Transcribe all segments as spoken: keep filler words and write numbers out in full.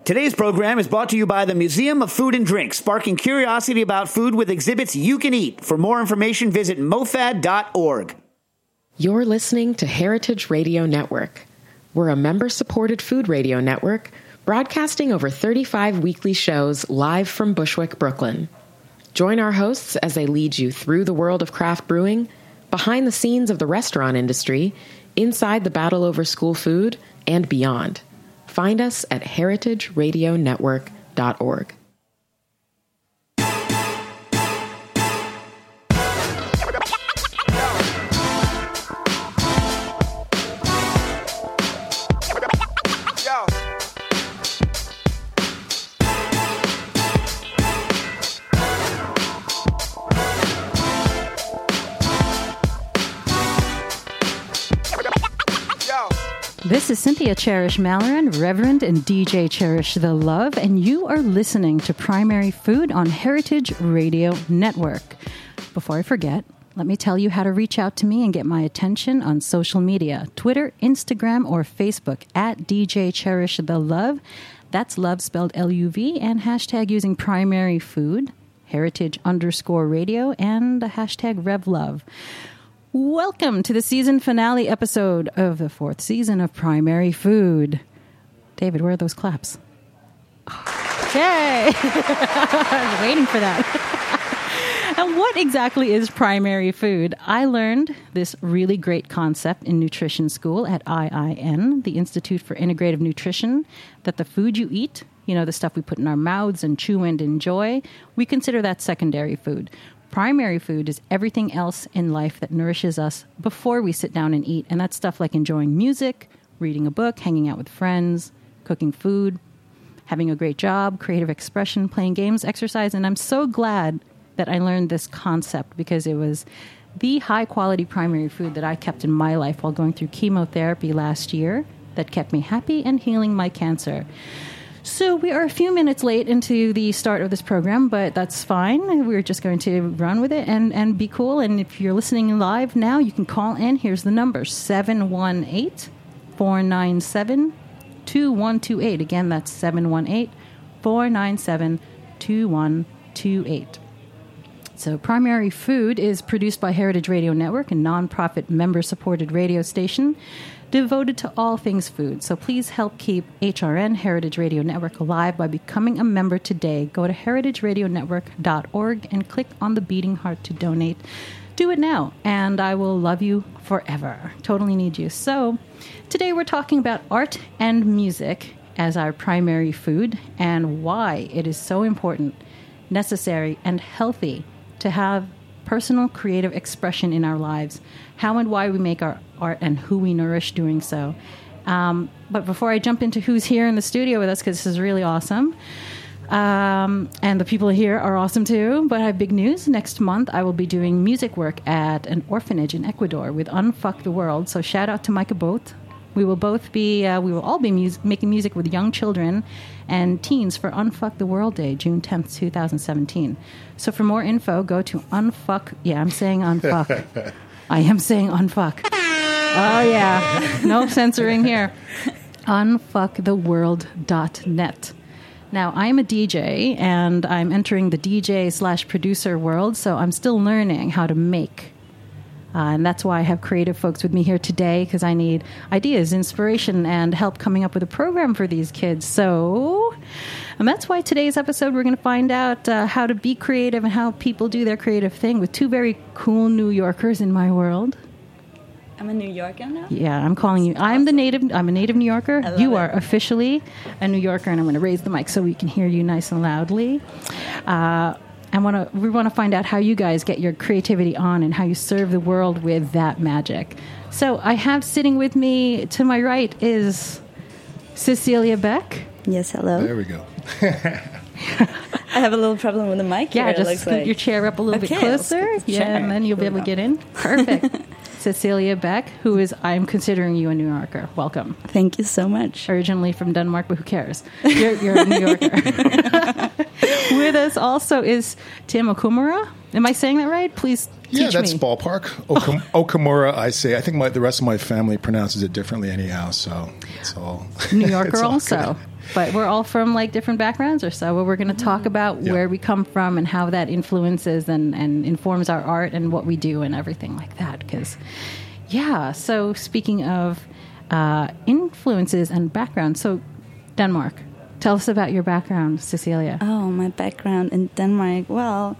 Today's program is brought to you by the Museum of Food and Drink, sparking curiosity about food with exhibits you can eat. For more information, visit mofad dot org. You're listening to Heritage Radio Network. We're a member-supported food radio network broadcasting over thirty-five weekly shows live from Bushwick, Brooklyn. Join our hosts as they lead you through the world of craft brewing, behind the scenes of the restaurant industry, inside the battle over school food, and beyond. Find us at heritage radio network dot org. This is Cynthia Cherish Malloran, Reverend and D J Cherish the Love, and you are listening to Primary Food on Heritage Radio Network. Before I forget, let me tell you how to reach out to me and get my attention on social media, Twitter, Instagram, or Facebook, at D J Cherish the Love. That's love spelled L U V, and hashtag using Primary Food, Heritage underscore radio, and the hashtag RevLove. Welcome to the season finale episode of the fourth season of Primary Food. David, where are those claps? Yay! I was waiting for that. And what exactly is primary food? I learned this really great concept in nutrition school at I I N, the Institute for Integrative Nutrition, that the food you eat, you know, the stuff we put in our mouths and chew and enjoy, we consider that secondary food. Primary food is everything else in life that nourishes us before we sit down and eat. And that's stuff like enjoying music, reading a book, hanging out with friends, cooking food, having a great job, creative expression, playing games, exercise. And I'm so glad that I learned this concept because it was the high-quality primary food that I kept in my life while going through chemotherapy last year that kept me happy and healing my cancer. So we are a few minutes late into the start of this program, but that's fine. We're just going to run with it and, and be cool. And if you're listening live now, you can call in. Here's the number, seven one eight, four nine seven, two one two eight. Again, that's seven one eight, four nine seven, two one two eight. So Primary Food is produced by Heritage Radio Network, a nonprofit member-supported radio station devoted to all things food. So please help keep H R N, Heritage Radio Network, alive by becoming a member today. Go to heritage radio network dot org and click on the beating heart to donate. Do it now, and I will love you forever. Totally need you. So today we're talking about art and music as our primary food and why it is so important, necessary, and healthy to have personal creative expression in our lives, how and why we make our art, and who we nourish doing so. Um, but before I jump into who's here in the studio with us, because this is really awesome, um, and the people here are awesome too, but I have big news. Next month, I will be doing music work at an orphanage in Ecuador with Unfuck the World. So shout out to Micah Both. We will both be, uh, we will all be mus- making music with young children and teens for Unfuck the World Day, June tenth, twenty seventeen. So for more info, go to Unfuck, yeah, I'm saying Unfuck. I am saying Unfuck. Oh yeah, no censoring here. unfuck the world dot net. Now, I'm a D J, and I'm entering the D J slash producer world, so I'm still learning how to make. Uh, and that's why I have creative folks with me here today, because I need ideas, inspiration, and help coming up with a program for these kids. So, and that's why today's episode, we're going to find out uh, how to be creative and how people do their creative thing with two very cool New Yorkers in my world. I'm a New Yorker now? Yeah, I'm calling you. I'm the native. I'm a native New Yorker. You are it. officially a New Yorker, and I'm going to raise the mic so we can hear you nice and loudly. Uh, I want to. We want to find out how you guys get your creativity on and how you serve the world with that magic. So I have sitting with me to my right is Cecilia Beck. Yes, hello. There we go. I have a little problem with the mic Yeah, here, just looks scoot like. your chair up a little Okay, bit closer. I'll scoot the Yeah, chair. and then you'll be able to get in. Perfect. Cecilia Beck, who is, I'm considering you a New Yorker. Welcome. Thank you so much. Originally from Denmark, but who cares? You're, you're a New Yorker. With us also is Tim Okumura. Am I saying that right? Please teach me. Yeah, that's ballpark. Okum- Okumura, I say. I think my, the rest of my family pronounces it differently anyhow, so it's all New Yorker it's all also. good. but we're all from like different backgrounds or so. Where we're going to talk about Yeah. where we come from and how that influences and, and informs our art and what we do and everything like that. Because, yeah. So speaking of uh, influences and background, so Denmark. Tell us about your background, Cecilia. Oh, my background in Denmark. Well,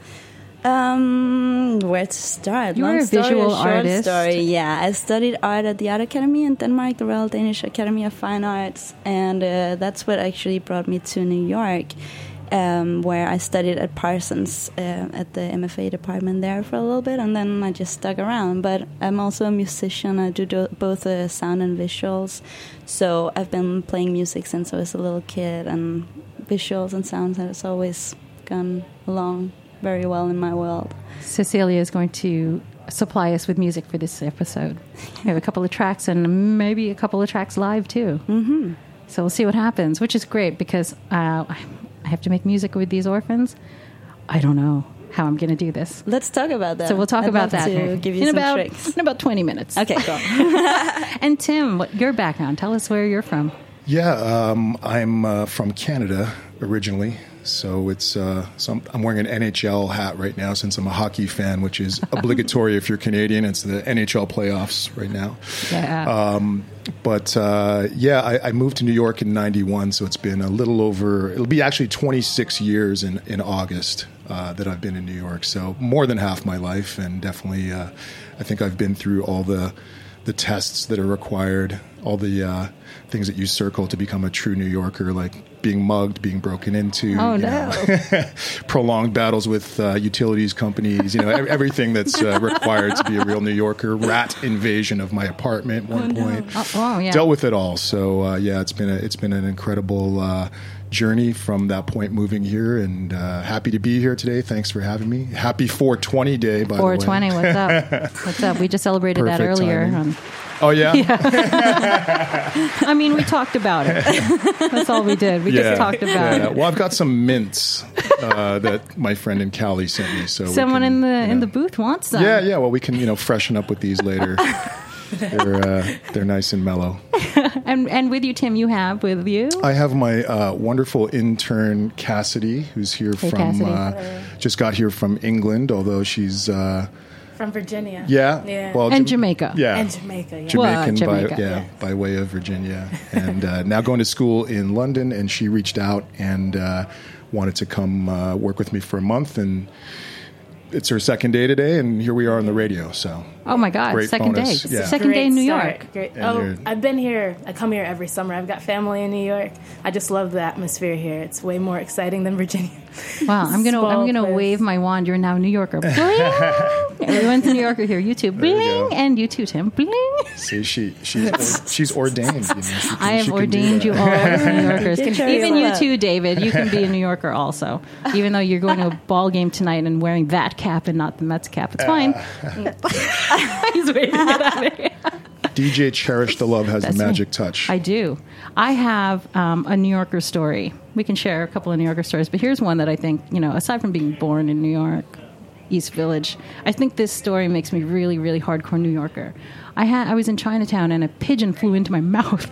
um, where to start? You're Long a story visual or short artist. Story. Yeah, I studied art at the Art Academy in Denmark, the Royal Danish Academy of Fine Arts, and uh, that's what actually brought me to New York, um, where I studied at Parsons uh, at the M F A department there for a little bit, and then I just stuck around. But I'm also a musician. I do, do both uh, sound and visuals, so I've been playing music since I was a little kid, and visuals and sounds has always gone along very well in my world. Cecilia is going to supply us with music for this episode. We have a couple of tracks and maybe a couple of tracks live too. Mm-hmm. So we'll see what happens, which is great because uh, I have to make music with these orphans. I don't know how I'm going to do this. Let's talk about that. So we'll talk I'd about love that to give you in some about tricks. in about twenty minutes. Okay, go. And Tim, what your background? Tell us where you're from. Yeah, um, I'm uh, from Canada originally, so it's uh, so I'm, I'm wearing an N H L hat right now since I'm a hockey fan, which is obligatory if you're Canadian. It's the N H L playoffs right now. Yeah. Um, but uh, yeah, I, I moved to New York in ninety-one, so it's been a little over. It'll be actually twenty-six years in in August uh, that I've been in New York. So more than half my life, and definitely, uh, I think I've been through all the the tests that are required, all the uh, things that you circle to become a true New Yorker, like being mugged, being broken into, Oh, you no. know, prolonged battles with uh, utilities companies, you know, ev- everything that's uh, required to be a real New Yorker. Rat invasion of my apartment at one point. Oh, oh, yeah. Dealt with it all. So uh, yeah, it's been a, it's been an incredible uh, journey from that point moving here, and uh, happy to be here today. Thanks for having me. Happy four twenty day, by four the way. twenty. What's up? What's up? We just celebrated that Perfect earlier. timing. Um, Oh yeah, I mean, we talked about it. That's all we did. We just talked about yeah. it. Well, I've got some mints uh, that my friend in Cali sent me. So we Someone can, in the you in know- the booth wants some. Yeah, yeah. Well, we can you know freshen up with these later. they're uh, they're nice and mellow. And and with you, Tim, you have with you. I have my uh, wonderful intern Cassidy, who's here Hey, from Cassidy. uh, just got here from England, although she's uh, From Virginia. yeah, Yeah. well, And Jam- Jamaica. yeah, And Jamaica, yeah. Jamaican, Well, by Jamaica. yeah, Yeah. by way of Virginia, and uh, now going to school in London. And she reached out and uh, wanted to come uh, work with me for a month, and it's her second day today, and here we are on the radio. So Oh my God! Great Second bonus. day. Yeah. Second day in New start. York. Great. And Oh, you're- I've been here. I come here every summer. I've got family in New York. I just love the atmosphere here. It's way more exciting than Virginia. Wow! I'm gonna Small I'm gonna place. wave my wand. You're now New Yorker. Bling. Everyone's a New Yorker here. You too. There you Bling. go. And you too, Tim. Bling. see, she she's or, she's ordained. You know, she can, I have she can do ordained that. you all as New Yorkers. Good Can- choice. even you Love too, David. You can be a New Yorker also, even though you're going to a ball game tonight and wearing that cap and not the Mets cap. It's fine. He's waiting to get out of here. D J Cherish the Love has That's the me. magic touch. I do. I have um, a New Yorker story. We can share a couple of New Yorker stories, but here's one that I think, you know, aside from being born in New York, East Village, I think this story makes me really, really hardcore New Yorker. I had I was in Chinatown and a pigeon flew into my mouth.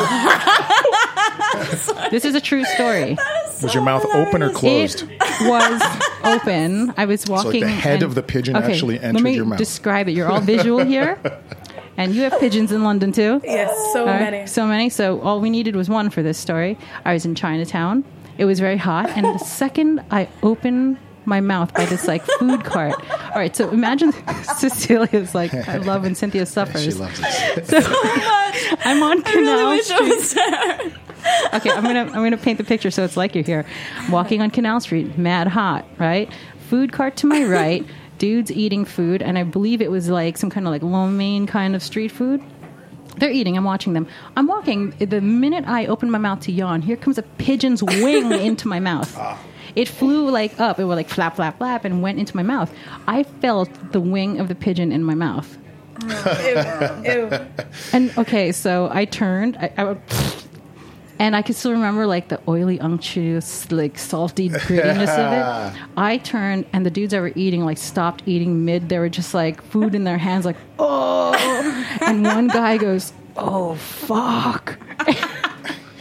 This is a true story. Was your mouth open or closed? It was open. I was walking. the head and- of the pigeon okay, actually let entered me your mouth. Describe it. You're all visual here, and you have pigeons in London too. Yes, so All right, many. So many. So all we needed was one for this story. I was in Chinatown. It was very hot, and the second I opened my mouth by this like food cart. All right, so imagine Cecilia's like, I love when Cynthia suffers. She loves it. So I'm on Canal wish I Street. was there. Okay, I'm gonna I'm gonna paint the picture so it's like you're here, walking on Canal Street, mad hot, right? Food cart to my right, dudes eating food, and I believe it was like some kind of like lo mein kind of street food. They're eating. I'm watching them. I'm walking. The minute I open my mouth to yawn, here comes a pigeon's wing into my mouth. It flew like up. It was like flap, flap, flap, and went into my mouth. I felt the wing of the pigeon in my mouth. Ew, ew. And okay, so I turned. I, I went, and I can still remember like the oily, unctuous, like salty grittiness of it. I turned, and the dudes that were eating like stopped eating mid. They were just like food in their hands, like oh. And one guy goes, "Oh fuck."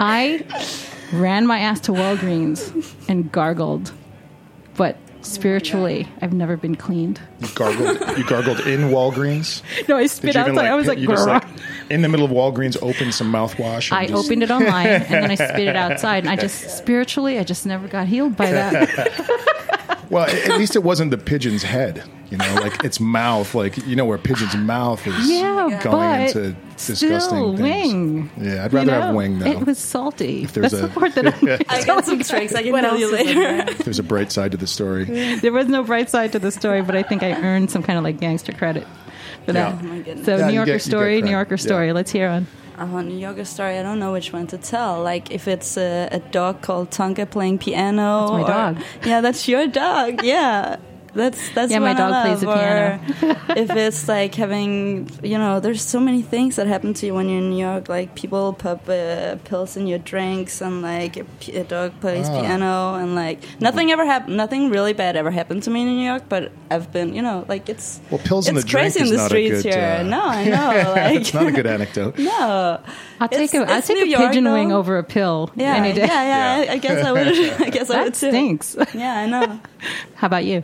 I ran my ass to Walgreens and gargled, but spiritually, I've never been cleaned. You gargled. You gargled in Walgreens. No, I spit Did you even, outside. I was like, you just, like, "Grr." in the middle of Walgreens, opened some mouthwash. And I just, opened it online and then I spit it outside. And I just spiritually, I just never got healed by that. Well, at least it wasn't the pigeon's head. You know, like its mouth, like you know where a pigeon's mouth is Yeah, going but into disgusting still, things. wing. Yeah, I'd You rather know, have wing though. It was salty. If there's That's a- the part that I'm I got some tricks I can What tell else you is in later. there? There's a bright side to the story. There was no bright side to the story, but I think I earned some kind of like gangster credit for that. Yeah. Oh my goodness. So Yeah, New you Yorker get- you get story, New credit. Yorker story. Yeah. Let's hear one. Uh, New Yorker story, I don't know which one to tell. Like if it's a, a dog called Tonka playing piano. That's my or- dog. Yeah, that's your dog. Yeah. That's that's Yeah, my one dog I plays love. the piano. Or if it's like having, you know, there's so many things that happen to you when you're in New York. Like people pop uh, pills in your drinks, and like a, p- a dog plays Ah. piano, and like nothing ever happened. Nothing really bad ever happened to me in New York. But I've been, you know, like it's Well, pills in it's the drink crazy is in the not a streets good, here. uh, No, I know. Like It's not a good anecdote. no. I'll take It's- a I'll it's take New a York, pigeon though. wing over a pill Yeah, any day. yeah, yeah. Yeah. I, I guess I would. I guess I would That too. stinks. Yeah, I know. How about you?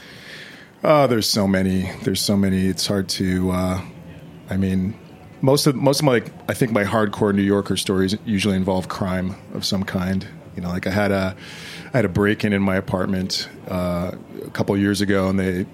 Oh, there's so many. There's so many. It's hard to. Uh, I mean, most of most of my, like, I think my hardcore New Yorker stories usually involve crime of some kind. You know, like I had a, I had a break-in in my apartment uh, a couple years ago, and they,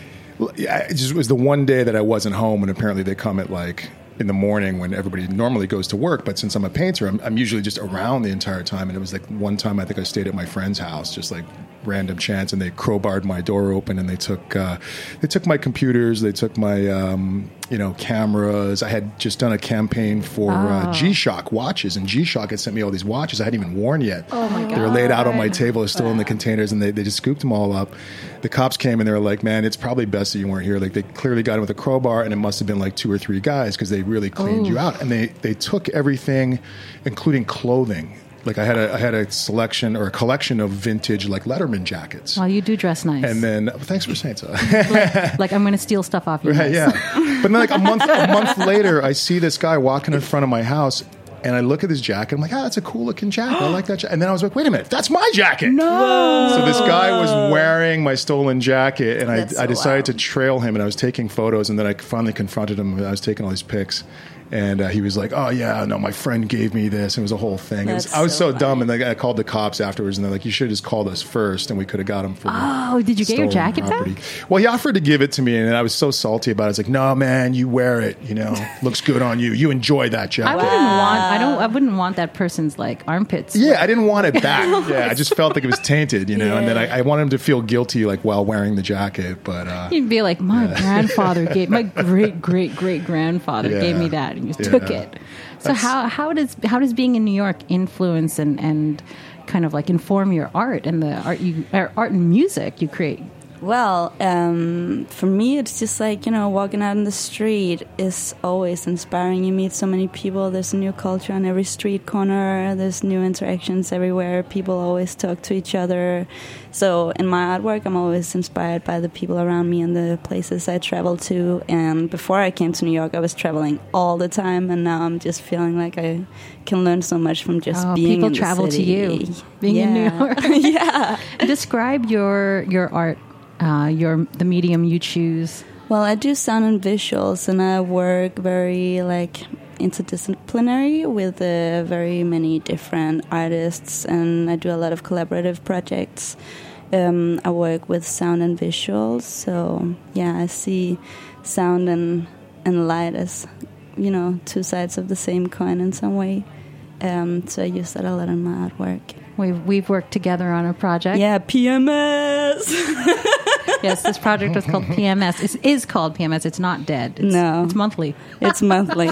it just was the one day that I wasn't home, and apparently they come at like in the morning when everybody normally goes to work. But since I'm a painter, I'm, I'm usually just around the entire time. And it was like one time I think I stayed at my friend's house, just like random chance, and they crowbarred my door open, and they took uh, they took my computers, they took my um, you know cameras. I had just done a campaign for uh, G-Shock watches, and G-Shock had sent me all these watches I hadn't even worn yet. Oh my god! They were laid out on my table, they're still in the containers, and they, they just scooped them all up. The cops came and they were like, "Man, it's probably best that you weren't here." Like they clearly got him with a crowbar, and it must have been like two or three guys because they really cleaned you out, and they they took everything, including clothing. Like I had a I had a selection or a collection of vintage like Letterman jackets. Well, you do dress nice. And then, well, thanks for saying so. like, like I'm going to steal stuff off you. Right, guys. yeah. But then, like a month a month later, I see this guy walking in front of my house, and I look at his jacket. I'm like, ah, that's a cool looking jacket. I like that jacket. And then I was like, wait a minute, that's my jacket. No. So this guy was wearing my stolen jacket, and I, That's so I decided wild. to trail him, and I was taking photos, and then I finally confronted him. And I was taking all these pics. And uh, he was like, "Oh yeah, no, my friend gave me this." It was a whole thing. It was, That's I was so, so dumb, and like, I called the cops afterwards, and they're like, "You should have just called us first, and we could have got him for." Oh, did you get your stolen jacket property. back? Well, he offered to give it to me, and I was so salty about it. I was like, "No, man, you wear it. You know, looks good on you. You enjoy that I jacket." wouldn't want. I don't. I wouldn't want that person's like armpits. Yeah, I didn't want it back. Yeah, I just felt like it was tainted, you know, and then I, I wanted him to feel guilty, like while wearing the jacket. But uh, You'd be like, my grandfather gave, my great great great grandfather Yeah. gave me that, and you Yeah. took it. So That's- how how does how does being in New York influence and and kind of like inform your art and the art you or art and music you create? Well, um, for me, it's just like, you know, walking out in the street is always inspiring. You meet so many people. There's a new culture on every street corner. There's new interactions everywhere. People always talk to each other. So in my artwork, I'm always inspired by the people around me and the places I travel to. And before I came to New York, I was traveling all the time. And now I'm just feeling like I can learn so much from just Oh, being people in the travel to city. you, being in New Yeah. York. Yeah. Describe your your art, uh, your the medium you choose. Well, I do sound and visuals, and I work very like interdisciplinary with uh, very many different artists, and I do a lot of collaborative projects. Um, I work with sound and visuals, so yeah, I see sound and and light as, you know, two sides of the same coin in some way. Um, so I use that a lot in my artwork. We've we've worked together on a project. Yeah, P M S. Yes, this project was called P M S. It is called P M S. It's not dead. It's, No. it's monthly. It's monthly.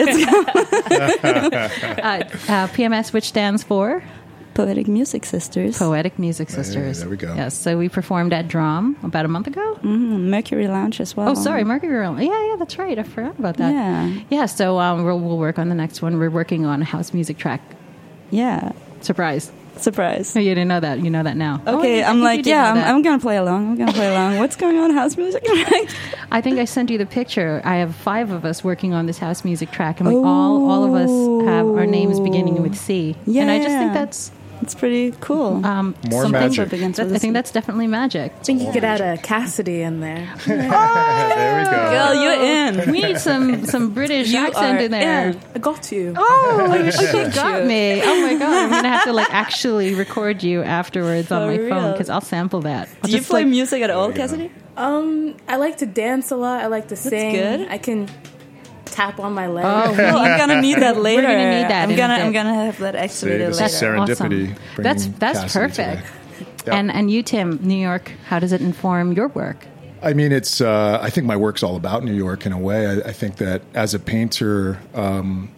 It's Uh, uh, P M S, which stands for Poetic Music Sisters. Poetic Music Sisters. there we go. Yes, so we performed at Drum about a month ago. Mm, Mercury Lounge as well. Oh, sorry, Mercury Realm. Yeah, yeah, that's right. I forgot about that. Yeah. Yeah, so um, we'll, we'll work on the next one. We're working on a house music track. Yeah. Surprise. Surprise. Oh, you didn't know that. You know that now. Oh, Okay, I I'm think you like, did yeah, know I'm, that. I'm gonna play along. I'm gonna play along. What's going on, house music? I think I sent you the picture. I have five of us working on this house music track, and we all, all of us have our names beginning with C. Yeah, and I just think that's it's pretty cool. um, More something magic. that- I think that's definitely magic. I think you could add a Cassidy in there. There we go. Girl, you're in. We need some some British You accent are in there. in. I got you. Oh, you got got you. me. Oh my god, I'm gonna have to like actually record you afterwards on For my real. phone because I'll sample that. I'll Do you just, play like, music at all, Cassidy? Um, I like to dance a lot. I like to sing. good. I can tap on my leg. Oh, Well, I'm gonna need that later. gonna need that I'm in a gonna bit. I'm gonna have that See, activated this later. is serendipity. Awesome. bringing That's that's Cassidy perfect. today. Yeah. And and you, Tim, New York. How does it inform your work? I mean, it's. Uh, I think my work's all about New York in a way. I, I think that as a painter, um,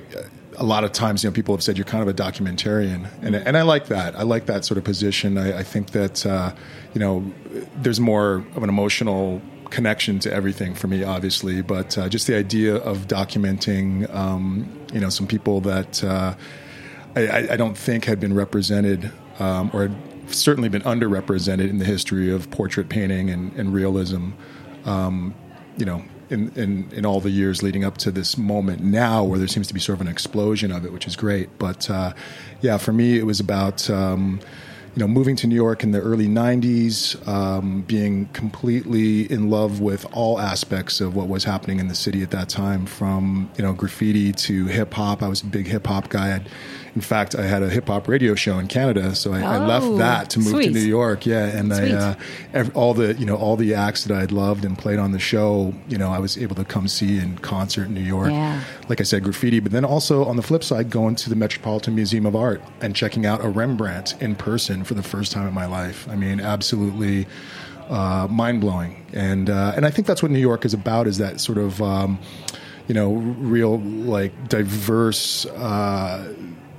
a lot of times, you know, people have said you're kind of a documentarian, and and I like that. I like that sort of position. I, I think that uh, you know, there's more of an emotional connection to everything for me, obviously, but uh, just the idea of documenting, um, you know, some people that uh, I, I don't think had been represented um, or had certainly been underrepresented in the history of portrait painting and, and realism, um, you know, in, in, in all the years leading up to this moment now where there seems to be sort of an explosion of it, which is great. But uh, yeah, for me, it was about, um, you know, moving to New York in the early nineties, um, being completely in love with all aspects of what was happening in the city at that time, from, you know, graffiti to hip hop. I was a big hip hop guy. I'd, in fact, I had a hip hop radio show in Canada, so I, I left Oh, that to move sweet. to New York. Yeah, and Sweet. I, uh, ev- all the you know all the acts that I'd loved and played on the show, you know, I was able to come see in concert in New York. Yeah. Like I said, graffiti, but then also on the flip side, going to the Metropolitan Museum of Art and checking out a Rembrandt in person for the first time in my life. I mean, absolutely uh, mind blowing, and uh, and I think that's what New York is about. Is that sort of um, you know real like diverse. Uh,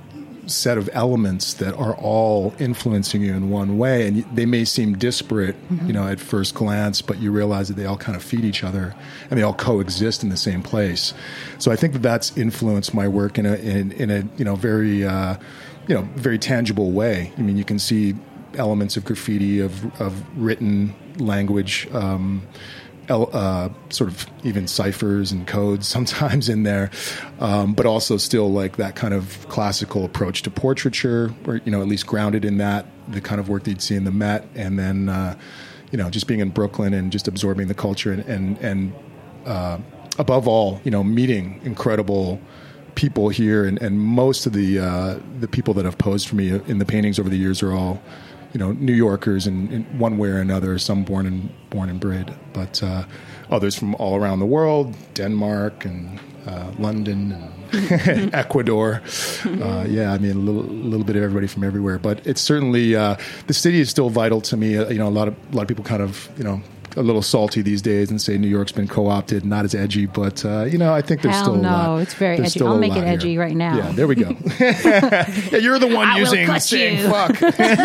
set of elements that are all influencing you in one way, and they may seem disparate, mm-hmm. you know, at first glance, but you realize that they all kind of feed each other and they all coexist in the same place. So I think that that's influenced my work in a in, in a you know very uh, you know very tangible way. I mean, you can see elements of graffiti, of of written language. Um, Uh, sort of even ciphers and codes sometimes in there, um, but also still like that kind of classical approach to portraiture, or you know at least grounded in that, the kind of work that you'd see in the Met, and then uh, you know just being in Brooklyn and just absorbing the culture and and, and uh, above all, you know meeting incredible people here, and, and most of the uh, the people that have posed for me in the paintings over the years are all, you know, New Yorkers in, in one way or another, some born and born and bred, but uh, others from all around the world, Denmark and uh, London and Ecuador. Uh, yeah, I mean, a little, little bit of everybody from everywhere. But it's certainly, uh, the city is still vital to me. Uh, you know, a lot of a lot of people kind of, you know, a little salty these days and say New York's been co-opted, not as edgy, but uh, you know, I think there's Hell still a no, lot. it's very there's edgy. still I'll a make it lot here. edgy right now. Yeah, there we go. Yeah, you're the one I will using cut saying you. fuck.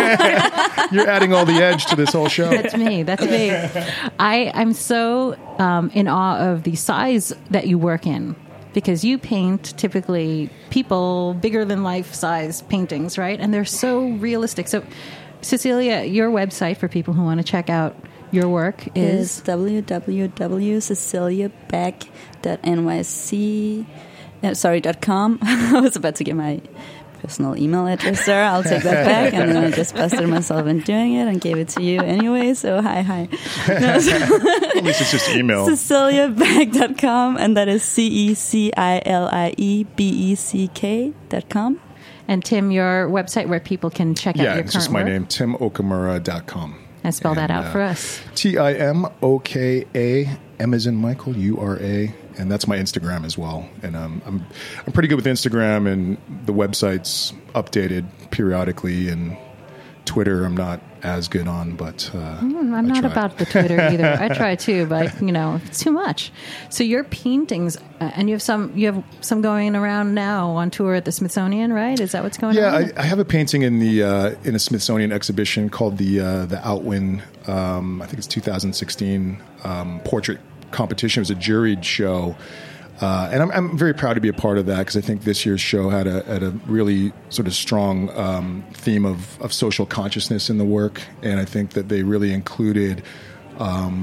You're adding all the edge to this whole show. That's me. That's me. I, I'm so um, in awe of the size that you work in, because you paint typically people bigger than life size paintings, right? And they're so realistic. So, Cecilia, your website for people who want to check out your work is is w w w dot cecilia beck dot n y c uh, sorry dot com. I was about to get my personal email address there. I'll take that back, and then I just busted myself in doing it and gave it to you anyway, so hi hi. No, so At least it's just email. cecilia beck dot com, and that is C E C I L I E B E C K dot com. and Tim, your website where people can check out Yeah, your it's current just my work. name, tim okamura dot com. And spell that And, out uh, for us. T I M O K A, M as in Michael, U R A, and that's my Instagram as well. And um, I'm I'm pretty good with Instagram, and the website's updated periodically, and Twitter I'm not as good on, but uh, Mm, I'm I not try. about the Twitter either. I try too, but you know, it's too much. So your paintings, uh, and you have some, you have some going around now on tour at the Smithsonian, right? Is that what's going Yeah, on? I, I have a painting in the uh, in a Smithsonian exhibition called the uh, the Outwin. Um, I think it's two thousand sixteen um, portrait competition. It was a juried show, uh, and I'm, I'm very proud to be a part of that, because I think this year's show had a had a really sort of strong um, theme of of social consciousness in the work, and I think that they really included. Um,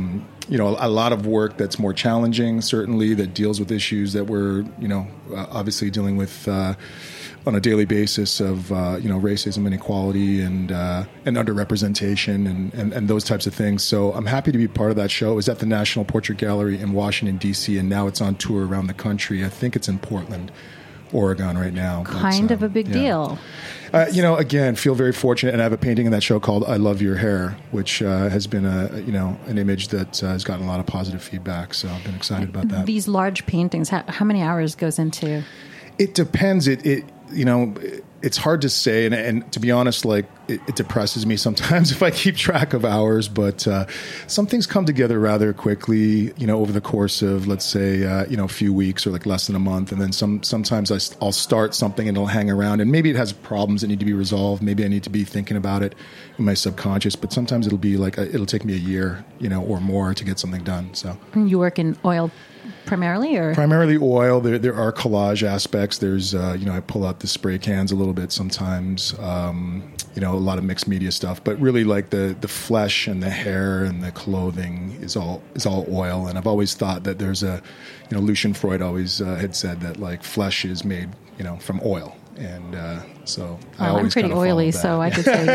you know, a, a lot of work that's more challenging, certainly, that deals with issues that we're, you know, uh, obviously dealing with uh, on a daily basis of, uh, you know, racism, inequality, and uh, and underrepresentation, and, and, and those types of things. So I'm happy to be part of that show. It was at the National Portrait Gallery in Washington, D C, and now it's on tour around the country. I think it's in Portland, Oregon right now. Kind but, of a big yeah. deal. Uh, you know, again, feel very fortunate, and I have a painting in that show called "I Love Your Hair," which uh, has been a you know an image that uh, has gotten a lot of positive feedback. So I've been excited about that. These large paintings, how, how many hours goes into? It depends. It it you know. It's hard to say, and, and to be honest, like it, it depresses me sometimes if I keep track of hours. But uh, some things come together rather quickly, you know, over the course of, let's say, uh, you know, a few weeks or like less than a month. And then some sometimes I, I'll start something and it'll hang around, and maybe it has problems that need to be resolved. Maybe I need to be thinking about it in my subconscious. But sometimes it'll be like a, it'll take me a year, you know, or more to get something done. So you work in oil. Primarily, or primarily oil. There, there are collage aspects. There's, uh, you know, I pull out the spray cans a little bit sometimes. Um, you know, a lot of mixed media stuff. But really, like the the flesh and the hair and the clothing is all is all oil. And I've always thought that there's a, you know, Lucian Freud always uh, had said that like flesh is made, you know, from oil. And uh, so I well, always I'm pretty kind of oily, that. so I could say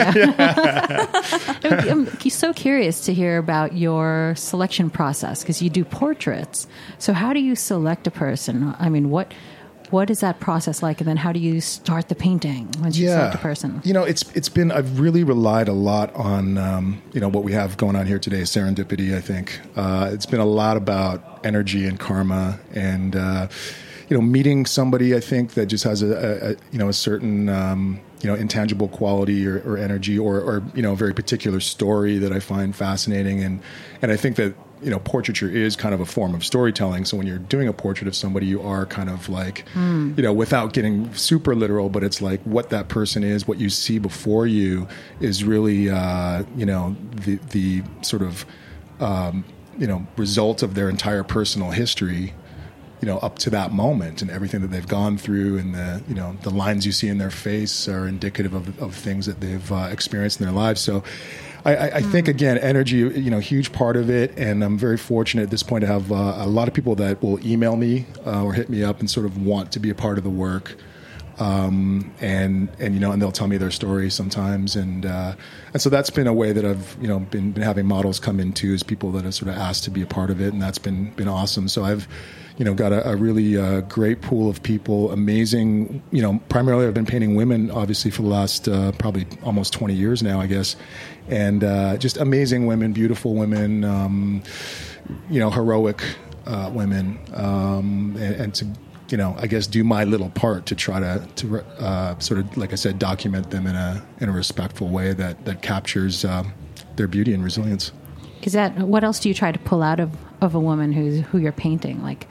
yeah. I'm so curious to hear about your selection process, because you do portraits. So how do you select a person? I mean, what what is that process like? And then how do you start the painting once you yeah. select a person? You know, it's it's been, I've really relied a lot on, um, you know, what we have going on here today, serendipity, I think. Uh, it's been a lot about energy and karma and, uh, you know, meeting somebody, I think, that just has a, a, a you know, a certain, um, you know, intangible quality or, or energy or, or, you know, a very particular story that I find fascinating. And, and I think that, you know, portraiture is kind of a form of storytelling. So when you're doing a portrait of somebody, you are kind of like, mm. you know, without getting super literal, but it's like what that person is, what you see before you is really, uh, you know, the, the sort of, um, you know, result of their entire personal history, you know, up to that moment, and everything that they've gone through, and the, you know, the lines you see in their face are indicative of, of things that they've uh, experienced in their lives. So I, I, I mm. think, again, energy, you know, huge part of it. And I'm very fortunate at this point to have uh, a lot of people that will email me uh, or hit me up and sort of want to be a part of the work. Um, and, and, you know, and they'll tell me their story sometimes. And, uh, and so that's been a way that I've, you know, been, been having models come into, is people that have sort of asked to be a part of it. And that's been, been awesome. So I've, you know, got a, a really uh, great pool of people, amazing, you know, primarily I've been painting women, obviously, for the last uh, probably almost twenty years now, I guess. And uh, just amazing women, beautiful women, um, you know, heroic uh, women, um, and, and to, you know, I guess do my little part to try to, to uh, sort of, like I said, document them in a in a respectful way that, that captures um, their beauty and resilience. Is that, what else do you try to pull out of, of a woman who's who you're painting? Like,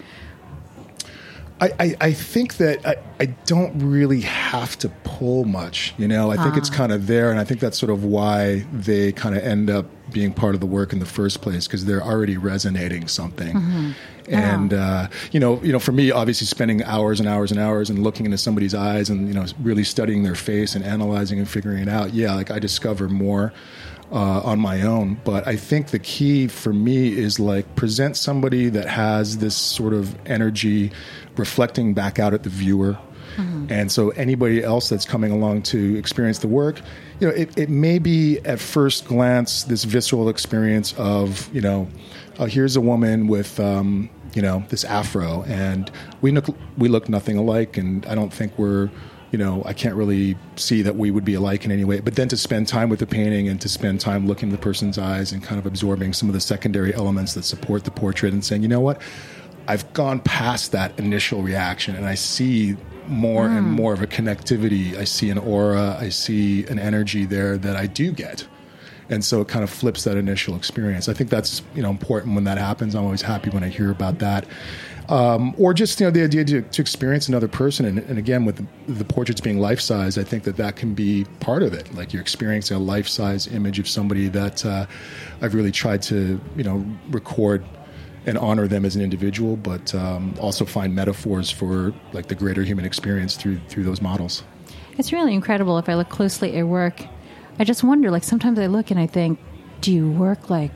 I, I, I think that I, I don't really have to pull much, you know. I think Ah. it's kind of there, and I think that's sort of why they kind of end up being part of the work in the first place, because they're already resonating something. Mm-hmm. And Oh. uh, you know, you know, for me, obviously, spending hours and hours and hours and looking into somebody's eyes and, you know, really studying their face and analyzing and figuring it out. Yeah, like I discover more Uh, on my own. But I think the key for me is like present somebody that has this sort of energy reflecting back out at the viewer. Mm-hmm. And so anybody else that's coming along to experience the work, you know, it, it may be at first glance this visceral experience of, you know, uh, here's a woman with, um, you know, this afro, and we look, we look nothing alike, and I don't think we're, you know, I can't really see that we would be alike in any way. But then to spend time with the painting and to spend time looking at the person's eyes and kind of absorbing some of the secondary elements that support the portrait and saying, you know what, I've gone past that initial reaction and I see more mm. and more of a connectivity. I see an aura. I see an energy there that I do get. And so it kind of flips that initial experience. I think that's, you know, important when that happens. I'm always happy when I hear about that. Um, or just, you know, the idea to, to experience another person. And, and again, with the, the portraits being life-size, I think that that can be part of it. Like you're experiencing a life-size image of somebody that uh, I've really tried to, you know, record and honor them as an individual, but um, also find metaphors for like the greater human experience through through those models. It's really incredible. If I look closely at your work, I just wonder, like sometimes I look and I think, do you work like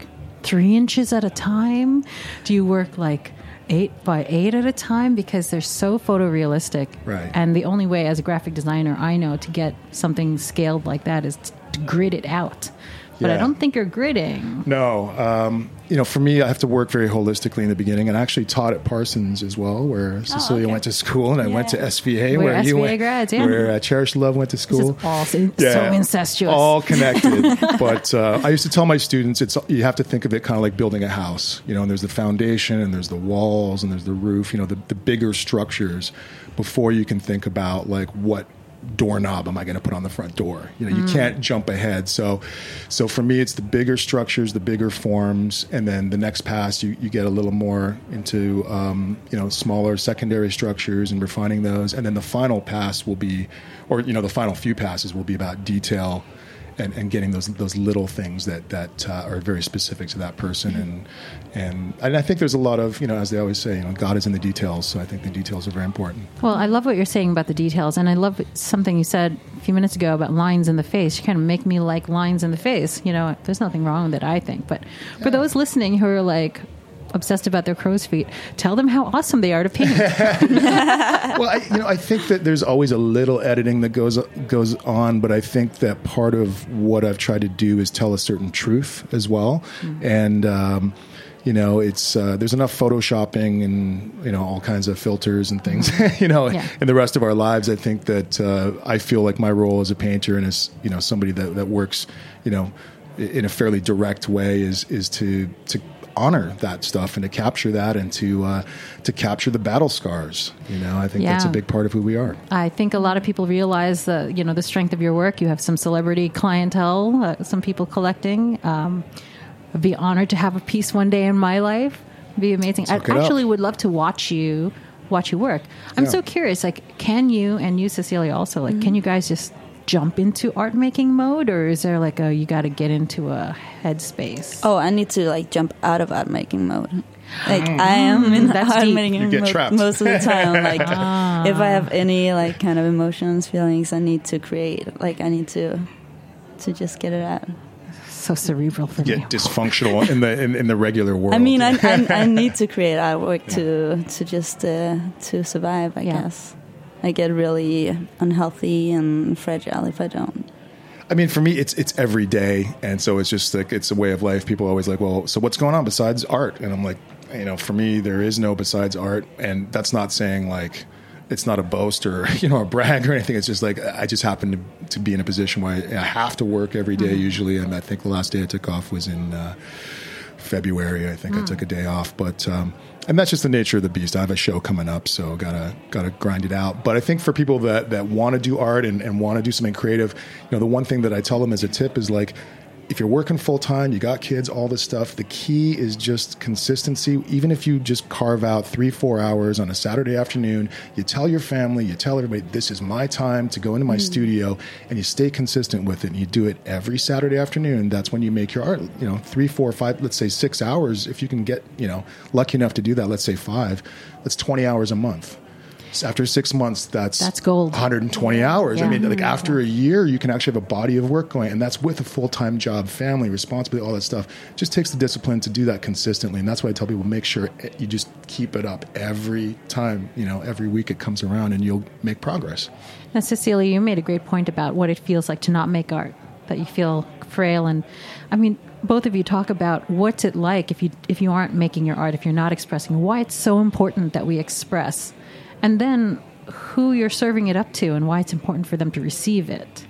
three inches at a time? Do you work like eight by eight at a time? Because they're so photorealistic. Right. And the only way as a graphic designer I know to get something scaled like that is to grid it out. But Yeah. I don't think you're gridding. No, um, you know, for me, I have to work very holistically in the beginning, and I actually taught at Parsons as well, where Cecilia okay. went to school, and I Yeah. went to S V A, Where where S V A you went, grads, yeah. where uh, Cherish Love went to This school. is all so, so incestuous. all connected. But uh, I used to tell my students, it's you have to think of it kind of like building a house, you know. And there's the foundation, and there's the walls, and there's the roof. You know, the, the bigger structures before you can think about like what doorknob am I going to put on the front door? You know, you Mm. can't jump ahead. So, so for me, it's the bigger structures, the bigger forms, and then the next pass, you, you get a little more into, um, you know, smaller secondary structures and refining those. And then the final pass will be, or, you know, the final few passes will be about detail and, and getting those those little things that that uh, are very specific to that person. And, and and I think there's a lot of, you know, as they always say, you know, God is in the details. So I think the details are very important. Well, I love what you're saying about the details, and I love something you said a few minutes ago about lines in the face. You kind of make me like lines in the face. You know, there's nothing wrong with it, I think. But for those listening who are like obsessed about their crow's feet, tell them how awesome they are to paint. Well, I, you know, I think that there's always a little editing that goes goes on, but I think that part of what I've tried to do is tell a certain truth as well, mm-hmm. and. Um, You know, it's uh, there's enough photoshopping and, you know, all kinds of filters and things, you know, Yeah. in the rest of our lives. I think that uh, I feel like my role as a painter and as, you know, somebody that, that works, you know, in a fairly direct way is is to to honor that stuff and to capture that and to uh, to capture the battle scars. You know, I think Yeah. that's a big part of who we are. I think a lot of people realize the, you know, the strength of your work. You have some celebrity clientele, uh, some people collecting. Um, I'd be honored to have a piece one day in my life. It'd be amazing. I Look it actually up. would love to watch you watch you work. I'm Yeah. so curious. Like, can you and you, Cecilia, also like, can you guys just jump into art making mode, or is there like a you got to get into a headspace? Oh, I need to like jump out of art making mode. Like I am in That's art deep. making You get mode trapped. most of the time. Like if I have any like kind of emotions, feelings, I need to create. Like I need to to just get it out. So cerebral for me. Get dysfunctional in the in, in the regular world. I mean, I, I I need to create artwork to to just uh, to survive. I Yeah. guess I get really unhealthy and fragile if I don't. I mean, for me, it's it's every day, and so it's just like it's a way of life. People are always like, "Well, so what's going on besides art?" And I'm like, you know, for me, there is no besides art, and that's not saying like it's not a boast or you know a brag or anything. It's just like I just happen to to be in a position where I, I have to work every day Mm-hmm. usually, and I think the last day I took off was in uh, February. I think Mm. I took a day off, but. Um, And that's just the nature of the beast. I have a show coming up, so gotta gotta grind it out. But I think for people that, that want to do art and, and want to do something creative, you know, the one thing that I tell them as a tip is like, if you're working full time, you got kids, all this stuff, the key is just consistency. Even if you just carve out three, four hours on a Saturday afternoon, you tell your family, you tell everybody, this is my time to go into my mm. studio, and you stay consistent with it, and you do it every Saturday afternoon. That's when you make your art, you know, three, four, five, let's say six hours. If you can get, you know, lucky enough to do that, let's say five, that's twenty hours a month. So after six months, that's, That's gold. one hundred twenty hours. Yeah. I mean, like after a year, you can actually have a body of work going, and that's with a full-time job, family, responsibility, all that stuff. It just takes the discipline to do that consistently, and that's why I tell people, make sure you just keep it up every time, you know, every week it comes around, and you'll make progress. Now, Cecilia, you made a great point about what it feels like to not make art, that you feel frail. And I mean, both of you talk about what's it like if you if you aren't making your art, if you're not expressing, why it's so important that we express. And then who you're serving it up to and why it's important for them to receive it.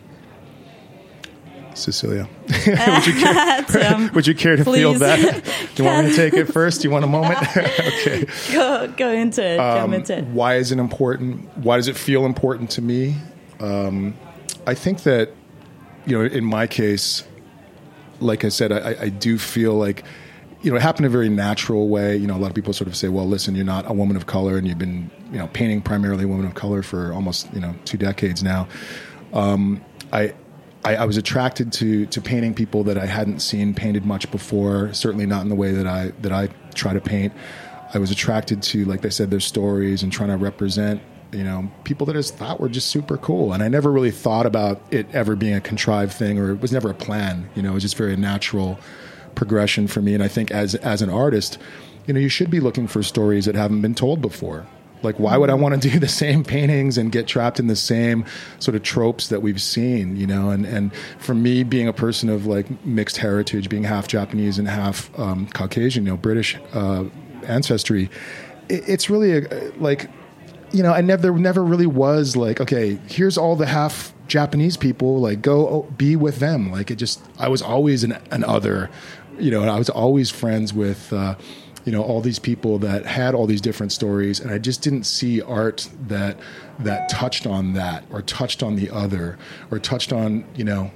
Cecilia, would, you care, um, would you care to please. field that? Do you want me to take it first? Do you want a moment? Okay. Go go into it. Um, Go into it. Why is it important? Why does it feel important to me? Um, I think that, you know, in my case, like I said, I, I do feel like, you know, it happened in a very natural way. You know, a lot of people sort of say, well, listen, you're not a woman of color and you've been, you know, painting primarily women of color for almost, you know, two decades now. Um, I, I, I was attracted to, to painting people that I hadn't seen painted much before, certainly not in the way that I, that I try to paint. I was attracted to, like I said, their stories and trying to represent, you know, people that I just thought were just super cool. And I never really thought about it ever being a contrived thing, or it was never a plan. You know, it was just very natural progression for me. And I think as as an artist, you know, you should be looking for stories that haven't been told before. Like, why would I want to do the same paintings and get trapped in the same sort of tropes that we've seen, you know? And, and for me, being a person of, like, mixed heritage, being half Japanese and half um, Caucasian, you know, British uh, ancestry, it, it's really, a, like, you know, I never, there never really was, like, okay, here's all the half Japanese people, like, go oh, be with them. Like, it just, I was always an, an other, you know, and I was always friends with... Uh, you know, all these people that had all these different stories, and I just didn't see art that that touched on that, or touched on the other, or touched on, you know,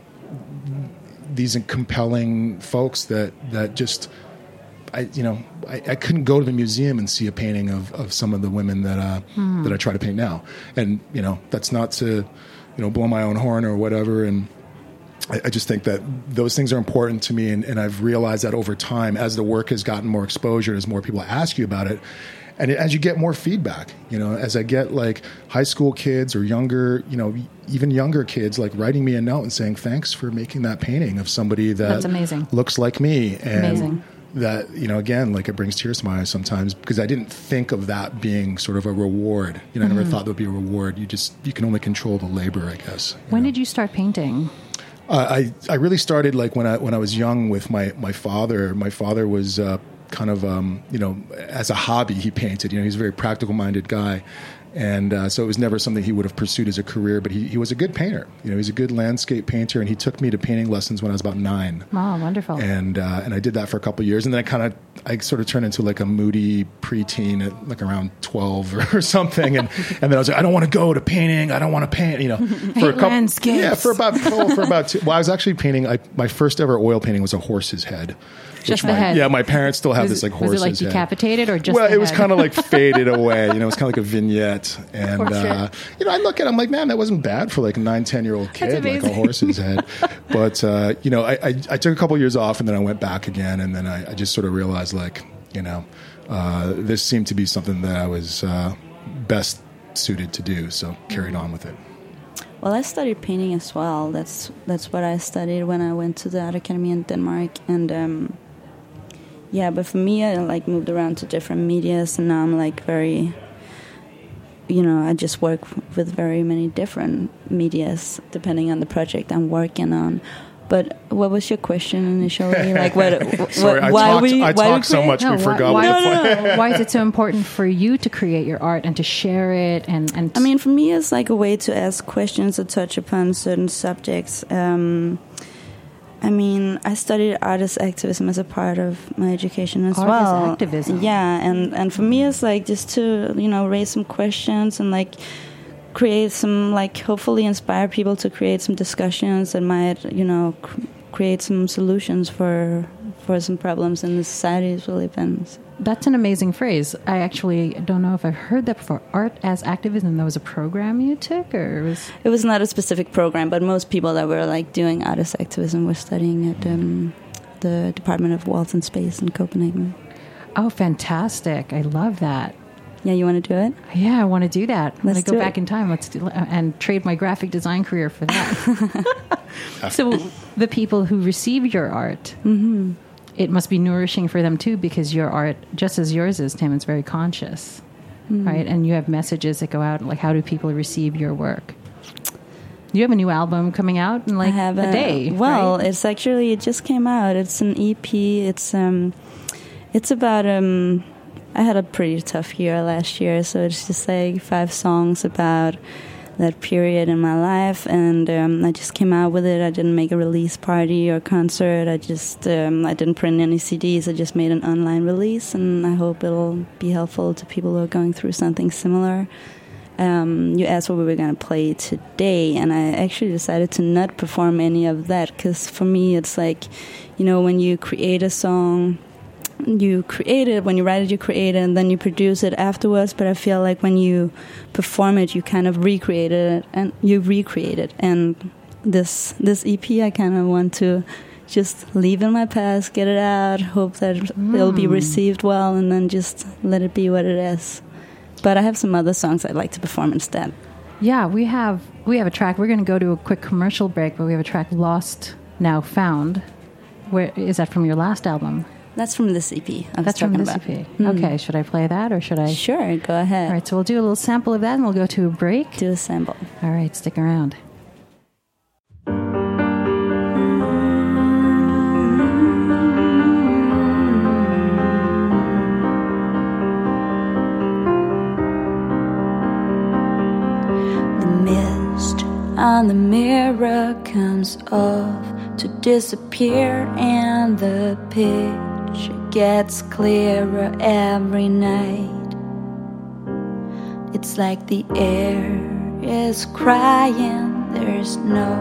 these compelling folks that that just, I you know, I, I couldn't go to the museum and see a painting of, of some of the women that uh, mm. that I try to paint now, and you know, that's not to, you know, blow my own horn or whatever, and. I just think that those things are important to me, and, and I've realized that over time, as the work has gotten more exposure, as more people ask you about it, and as you get more feedback, you know, as I get like high school kids or younger, you know, even younger kids like writing me a note and saying, thanks for making that painting of somebody that That's amazing. looks like me. And amazing. That, you know, again, like it brings tears to my eyes sometimes, because I didn't think of that being sort of a reward. You know, mm-hmm. I never thought there would be a reward. You just, you can only control the labor, I guess. When know? did you start painting? Uh, I I really started like when I when I was young with my my father. My father was uh, kind of um, you know, as a hobby he painted. You know, he's a very practical minded guy, and uh, so it was never something he would have pursued as a career. But he, he was a good painter. You know, he's a good landscape painter, and he took me to painting lessons when I was about nine. Wow, wonderful! And uh, and I did that for a couple of years, and then I kind of I sort of turned into like a moody preteen at like around twelve or, or something, and and then I was like, I don't want to go to painting. I don't want to paint. You know, for a couple landscapes. Yeah, for about oh, for about two, well, I was actually painting. I, my first ever oil painting was a horse's head. Just the my, head. Yeah, my parents still have was, this like horse's head. Was it like decapitated head. or just? Well, the it was head? kind of like faded away. You know, it was kind of like a vignette, and uh, you know, I look at it, I'm like, man, that wasn't bad for like a nine, ten year old kid, like a horse's head. But uh, you know, I, I I took a couple years off, and then I went back again, and then I, I just sort of realized like, you know, uh, this seemed to be something that I was uh, best suited to do, so carried on with it. Well, I studied painting as well. That's that's what I studied when I went to the Art Academy in Denmark, and um, yeah. But for me, I like moved around to different medias, and now I'm like very, you know, I just work with very many different medias depending on the project I'm working on. But what was your question initially? Like, what? Sorry, what, I why talked, we? I why talked we so much no, we why, forgot. Why, what no, no, no. Why is it so important for you to create your art and to share it? And, and I mean, for me, it's like a way to ask questions or touch upon certain subjects. Um, I mean, I studied artist activism as a part of my education as artist well. Artist activism. Yeah, and and for me, it's like just to, you know, raise some questions and like create some, like, hopefully inspire people to create some discussions that might, you know, cr- create some solutions for for some problems in the societies we live in. That's an amazing phrase. I actually don't know if I've heard that before. Art as activism. That was a program you took, or it was? It was not a specific program, but most people that were like doing artist activism were studying at um, the Department of Wealth and Space in Copenhagen. Oh, fantastic! I love that. Yeah, you want to do it? Yeah, I want to do that. I'm Let's going to go back it. in time. Let's do, and trade my graphic design career for that. So, the people who receive your art. Mm-hmm. It must be nourishing for them too, because your art, just as yours is, Tim, it's very conscious, mm. right? And you have messages that go out, like, how do people receive your work? You have a new album coming out in like I have a, a day. Well, right? it's actually, it just came out. It's an E P. It's um, it's about um, I had a pretty tough year last year, so it's just like five songs about that period in my life, and um, I just came out with it. I didn't make a release party or concert. I just um, I didn't print any C Ds. I just made an online release, and I hope it'll be helpful to people who are going through something similar. Um, you asked what we were going to play today, and I actually decided to not perform any of that, because for me it's like, you know, when you create a song, you create it, when you write it, you create it, and then you produce it afterwards. But I feel like when you perform it, you kind of recreate it, and you recreate it. And this this E P, I kind of want to just leave in my past, get it out, hope that mm. it'll be received well, and then just let it be what it is. But I have some other songs I'd like to perform instead. Yeah, we have we have a track. We're going to go to a quick commercial break, but we have a track, Lost Now Found. Where is that from your last album? That's from this E P. I was That's from talking this about. E P. Mm. Okay, should I play that or should I? Sure, go ahead. All right, so we'll do a little sample of that and we'll go to a break. Do a sample. All right, stick around. And the mirror comes off to disappear, and the picture gets clearer every night. It's like the air is crying, there's no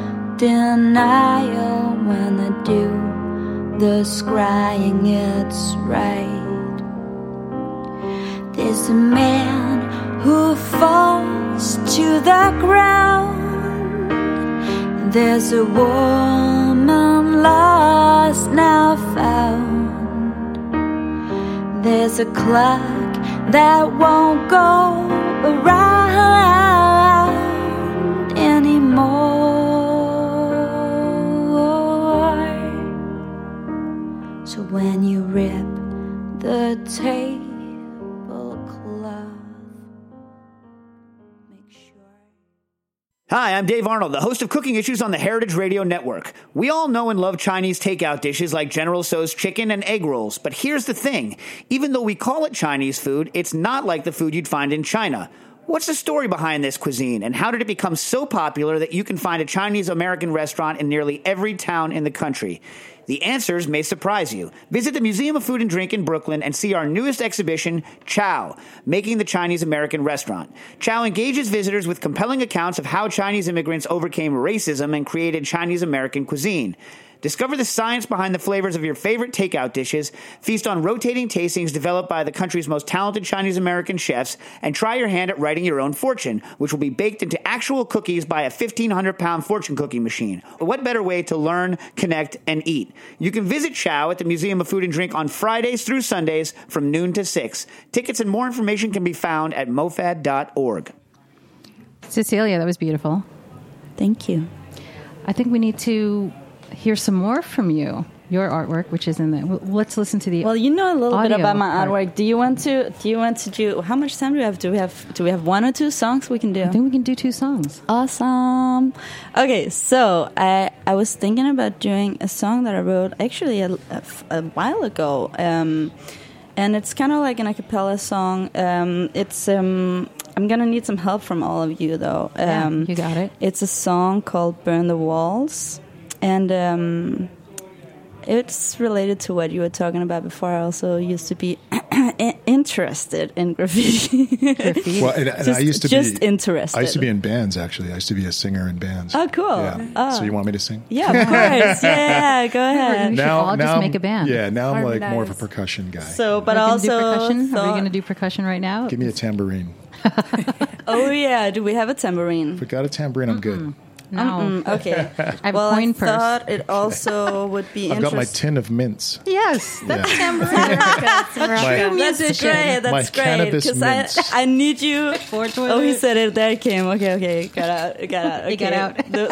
denial when I do the scrying, it's right. There's a man who falls to the ground. There's a woman lost, now found. There's a clock that won't go around anymore. So when you rip the tape, Hi, I'm Dave Arnold, the host of Cooking Issues on the Heritage Radio Network. We all know and love Chinese takeout dishes like General Tso's chicken and egg rolls, but here's the thing. Even though we call it Chinese food, it's not like the food you'd find in China. What's the story behind this cuisine, and how did it become so popular that you can find a Chinese-American restaurant in nearly every town in the country? The answers may surprise you. Visit the Museum of Food and Drink in Brooklyn and see our newest exhibition, Chow, Making the Chinese-American Restaurant. Chow engages visitors with compelling accounts of how Chinese immigrants overcame racism and created Chinese-American cuisine. Discover the science behind the flavors of your favorite takeout dishes, feast on rotating tastings developed by the country's most talented Chinese-American chefs, and try your hand at writing your own fortune, which will be baked into actual cookies by a fifteen hundred pound fortune cookie machine. What better way to learn, connect, and eat? You can visit Chow at the Museum of Food and Drink on Fridays through Sundays from noon to six. Tickets and more information can be found at mofad dot org. Cecilia, that was beautiful. Thank you. I think we need to hear some more from you, your artwork, which is in the. Let's listen to the. Well, you know a little bit about my part. artwork. Do you want to? Do you want to do? How much time do we have? Do we have? Do we have one or two songs we can do? I think we can do two songs. Awesome. Okay, so I I was thinking about doing a song that I wrote actually a, a, a while ago, um, and it's kind of like an a cappella song. Um, it's um. I'm gonna need some help from all of you, though. Um, yeah, you got it. It's a song called "Burn the Walls." And um, it's related to what you were talking about before. I also used to be interested in graffiti. graffiti. Well, and, and just, I used to just be interested. I used to be in bands, actually. I used to be a singer in bands. Oh, cool. Yeah. Oh. So you want me to sing? Yeah, of course. Yeah, go ahead. We should all just I'm- make a band. Yeah, now I'm like more of a Harmonize. percussion guy. So, but We're gonna also, do percussion. thought- Are we going to do percussion right now? Give me a tambourine. oh yeah, do we have a tambourine? If we got a tambourine, I'm good. No. Mm, okay. I have well, a coin I purse. thought it also would be I've got my interesting. tin of mints. Yes, that's Yeah. a tambourine. My, That's musician. great. That's My great. cannabis Because I, mints. I need you. Four toilet. Oh, he said it. There it came. Okay, okay. Got out. Got out. Okay. You got out. Those-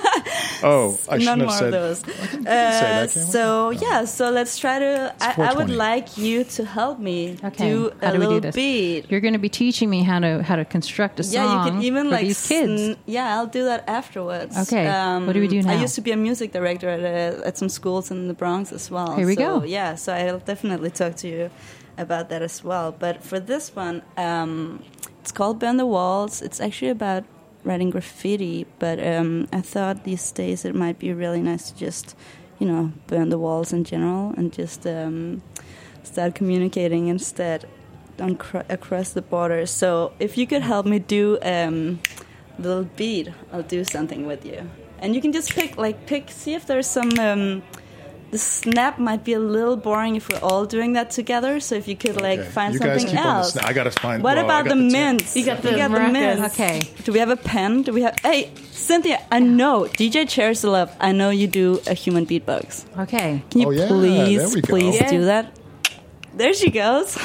oh, I None shouldn't more have said. of those. say Uh, that, can we? so yeah, so let's try to. I, I would four twenty. like you to help me Okay. do a How do we little do this? beat. You're going to be teaching me how to how to construct a song Yeah, you could even for like these kids. sn- yeah, I'll do that afterwards. Okay. What do we do now? I used to be a music director at a, at some schools in the Bronx as well. Here we so, go. Yeah, so I'll definitely talk to you about that as well. But for this one, um, it's called "Burn the Walls." It's actually about writing graffiti, but um, I thought these days it might be really nice to just, you know, burn the walls in general and just um, start communicating instead on cr- across the borders. So if you could help me do um, a little beat, I'll do something with you. And you can just pick, like, pick, see if there's some. Um, the snap might be a little boring if we're all doing that together. So if you could, like, Okay. find you guys something keep on the else. sna- I gotta find. What well, I about got the tin. mints? You got the we got the maracas. mints. Okay. Do we have a pen? Do we have? Hey, Cynthia, I know D J Cherish Love. I know you do a human beatbox. Okay. Can you Oh, yeah, please, there we go. please Yeah. do that? There she goes.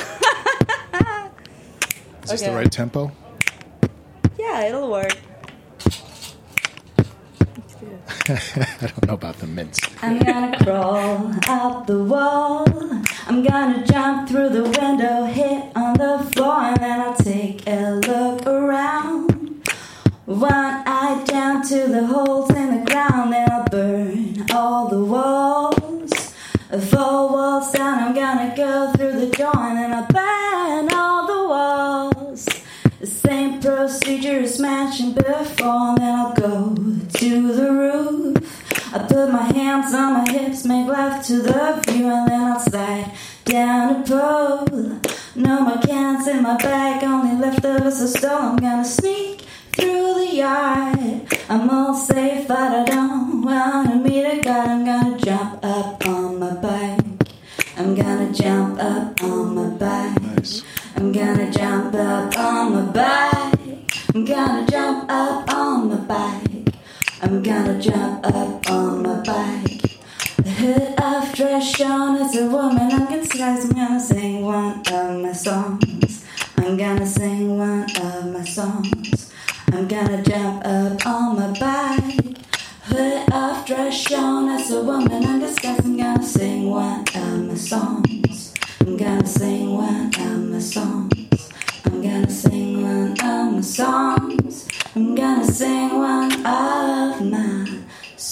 Is this Okay. the right tempo? Yeah, it'll work. I don't know about the mints. I'm gonna crawl up the wall. I'm gonna jump through the window, hit on the floor, and then I'll take a look around. One eye down to the holes in the ground, then I'll burn all the walls. Four walls down, I'm gonna go through the door, and then I'll burn all the walls. The same procedure as mentioned before, and then I'll go to the roof. I put my hands on my hips, make love to the view, and then I'll slide down a pole. No more cans in my bag, only leftovers are stole. I'm gonna sneak through the yard. I'm all safe, but I don't wanna meet a God. I'm gonna jump up on my bike. I'm gonna jump up on my bike. Nice. I'm gonna jump up on my bike. I'm gonna jump up on my bike. I'm gonna jump up on my bike. The hood of dress shown as a woman. I'm gonna slice, I'm gonna sing one of my songs. I'm gonna sing one of my songs. I'm gonna jump up on my bike. Hood of dress shown as a woman. I'm gonna slice, I'm gonna sing one of my songs. I'm gonna sing one of my songs. I'm gonna sing one of my songs. I'm gonna sing one of my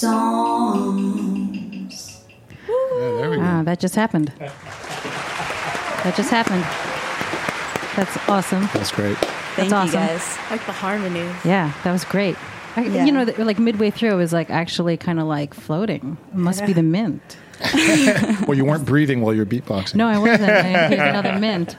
songs. Yeah, there we go. Wow, that just happened. That just happened. That's awesome. That's great. Thank That's you awesome. guys. I like the harmonies. Yeah, that was great. I, Yeah. You know, the- like midway through, it was like actually kind of like floating. It must be the mint. Well, you weren't breathing while you were beatboxing. No, I wasn't. I, here's another mint.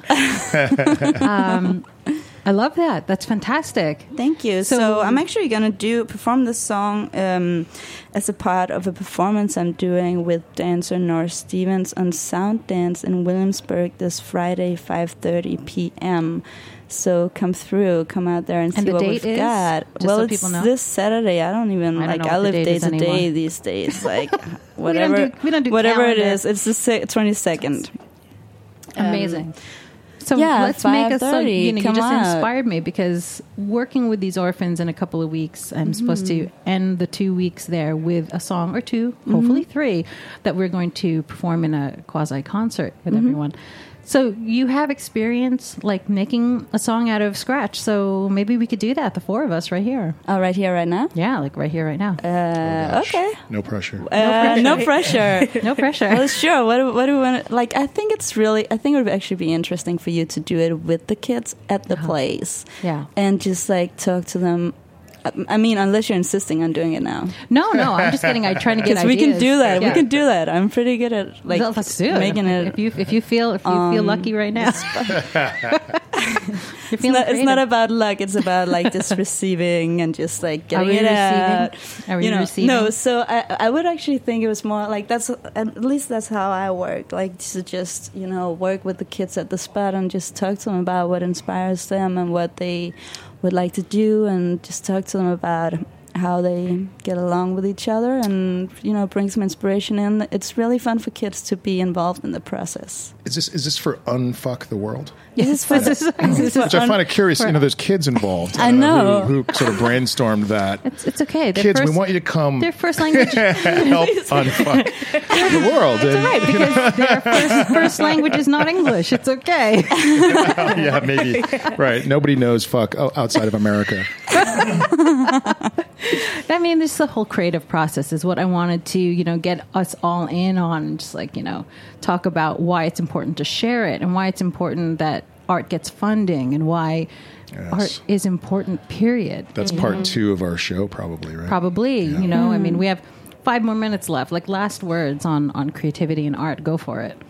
Um, I love that. That's fantastic. Thank you. So, So- I'm actually gonna do perform this song um, as a part of a performance I'm doing with dancer Norris Stevens on Sound Dance in Williamsburg this Friday, five thirty p.m. So come through, come out there and, And see the what date we've is? got. Just well, so it's people know. this Saturday. I don't even I don't like. know I what the live date is days a day anymore. these days. Like whatever, We don't do- we don't do whatever it calendar. is. It's the twenty-second. Amazing. So yeah, let's make a song. five thirty, You know, you come just out. inspired me because working with these orphans in a couple of weeks, I'm supposed to end the two weeks there with a song or two, hopefully three, that we're going to perform in a quasi concert with everyone. So you have experience like making a song out of scratch. So maybe we could do that, the four of us right here. Oh, right here, right now. Yeah, like right here, right now. Uh, okay. No pressure. Uh, no pressure. No pressure. Well, sure. What do, what do we want? Like, I think it's really. I think it would actually be interesting for you to do it with the kids at the place. Yeah. And just like talk to them. I- I mean, unless you're insisting on doing it now, No, no, I'm just kidding. I'm trying to get because we ideas. can do that. Yeah. We can do that. I'm pretty good at like Well, let's do it. making it. If you if you feel if you feel um, lucky right now, You're It's feeling not, it's not creative. about luck. It's about like just receiving and just like Are getting we it out. receiving? Are we you know, receiving? No, so I, I would actually think it was more like that's at least that's how I work. Like to just you know work with the kids at the spot and just talk to them about what inspires them and what they would like to do, and just talk to them about how they get along with each other, and you know bring some inspiration in. It's really fun for kids to be involved in the process. Is this is this for Unfuck the World? This is for This is- this is for Which I un- find it curious. You know, there's kids involved. I don't know. who, who sort of brainstormed that. It's, it's okay. Their Kids, first, we want you to come Their first language. help unfuck the world. It's all right because their first, first language is not English. It's okay. Yeah, maybe. Right. Nobody knows fuck o- outside of America. I mean, this the whole creative process is what I wanted to, you know, get us all in on, and just like, you know, talk about why it's important to share it and why it's important that art gets funding and why Yes. art is important, period. That's part two of our show, probably, right? Probably, Yeah. you know, I mean, we have five more minutes left. Like last words on, on creativity and art. Go for it.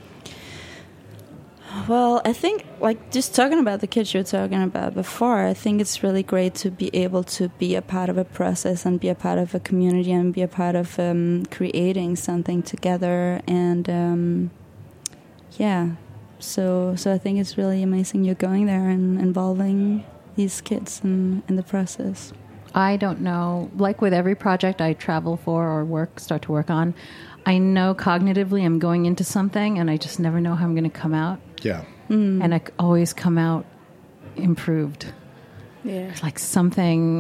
Well, I think, like, just talking about the kids you were talking about before, I think it's really great to be able to be a part of a process and be a part of a community and be a part of um, creating something together. And, um, yeah, so so I think it's really amazing you're going there and involving these kids in, in the process. I don't know. Like with every project I travel for or work, start to work on, I know cognitively I'm going into something and I just never know how I'm going to come out. Yeah. Mm. And I c- always come out improved. Yeah. Like something